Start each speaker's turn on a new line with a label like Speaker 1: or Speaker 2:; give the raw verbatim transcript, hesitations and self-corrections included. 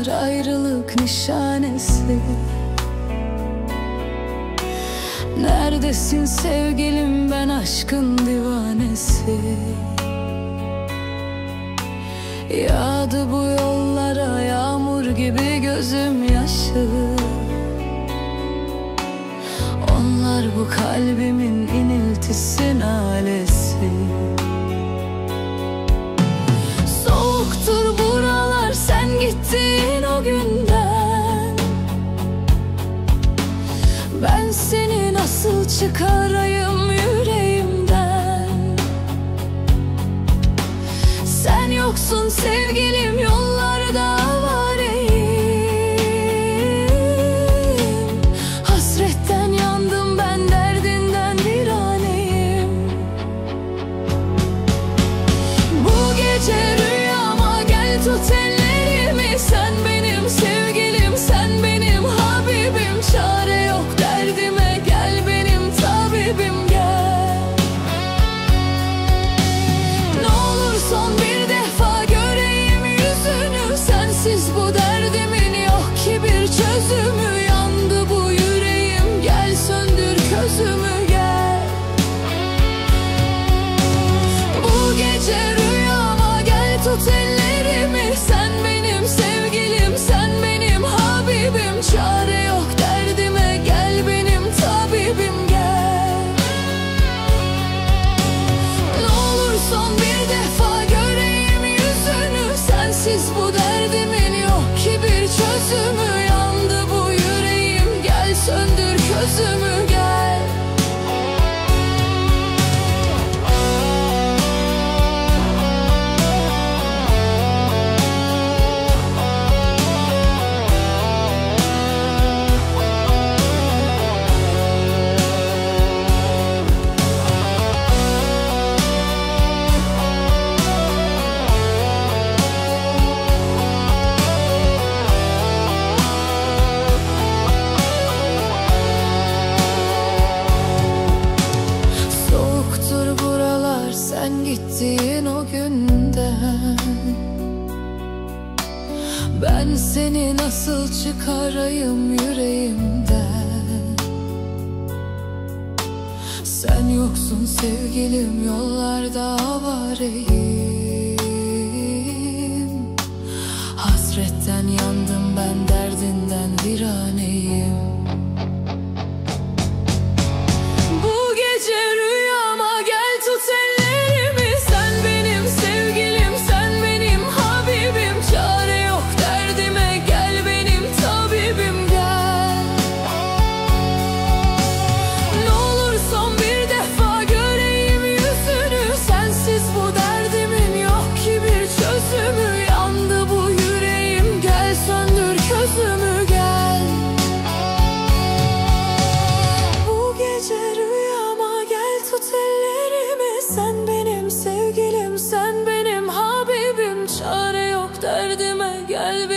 Speaker 1: yıllar ayrılık nişanesi. Neredesin sevgilim, ben aşkın divanesi. Yağdı bu yollara yağmur gibi gözüm yaşı. Onlar bu kalbimin iniltisi, nalesi. Soğuktur buralar sen gittiğin o günden. Ben seni nasıl çıkarayım yüreğimden? Sen yoksun sevgilim, yollarda avareyim. Hasretten yandım ben, derdinden viraneyim. Bu gece rüyama gel, tut ellerimi. Sen benim sevgilim, sen benim Habibim. Çare yok derdime, gel benim tabibim gel. Ne olur son bir defa göreyim yüzünü. Sensiz bu derdimin yok ki bir çözümü. Yandı bu yüreğim, gel söndür közümü gel. Bu gece rüyama gel, tut ellerimi. Sen benim sevgilim, sen benim Habibim. Çare yok derdime, gel benim tabibim gel. Ne olur son bir defa göreyim yüzünü. Sensiz bu derdimin yok ki bir çözümü. Yandı bu yüreğim, gel söndür közümü gel. Soğuktur buralar sen gittiğin o günden. Ben seni nasıl çıkarayım yüreğimden? Sen yoksun sevgilim, yollarda avareyim. Hasretten yandım ben, derdinden viraneyim. Bu gece rüyama gel, tut ellerimi. Sen benim sevgilim, sen benim Habibim. Çare yok derdime, gel benim tabibim gel. Ne olur son bir defa göreyim yüzünü. Sensiz bu derdimin yok ki bir çözümü. Yandı bu yüreğim, gel söndür közümü gel. Bu gece rüyama gel, tut ellerimi. Sen benim sevgilim, sen benim Habibim. Çare yok derdime, gel